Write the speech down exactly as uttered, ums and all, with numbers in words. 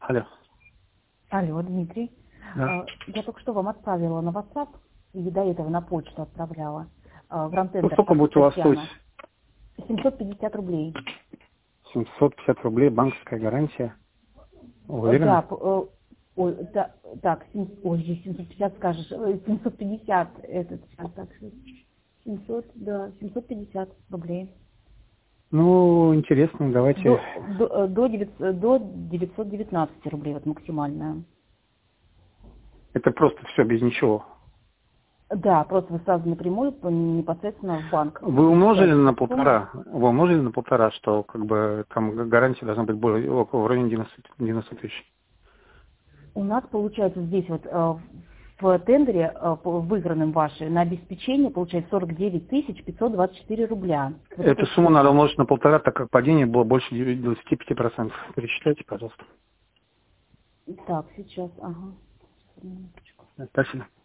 Алло. Алло, Дмитрий. Да. Я только что вам отправила на WhatsApp, и до этого на почту отправляла. В Ну, Рантендер. сколько будет у вас стоить? семьсот пятьдесят рублей. семьсот пятьдесят рублей, банковская гарантия. Уверена? Да, п- э, ой, да, так, сем- ой, здесь семьсот пятьдесят скажешь, э, семьсот пятьдесят, этот, сейчас, так, семьсот, да, семьсот пятьдесят рублей. Ну, интересно, давайте. До, до, э, до, девятьсот, до девятьсот девятнадцать рублей, вот максимальная. Это просто все без ничего. Да, просто вы сразу напрямую по- непосредственно в банк. Вы умножили на Сумму. полтора? Вы умножили на полтора, что как бы там гарантия должна быть более около в районе девяноста тысяч. У нас получается здесь вот э, в тендере, э, по- выигранном вашей, на обеспечение получается сорок девять тысяч пятьсот двадцать четыре рубля. Вот Эту эта сумму сумма. надо умножить на полтора, так как падение было больше двадцати пяти процентов. Перечисляйте, пожалуйста. Так, сейчас, ага. Минуточку. Спасибо.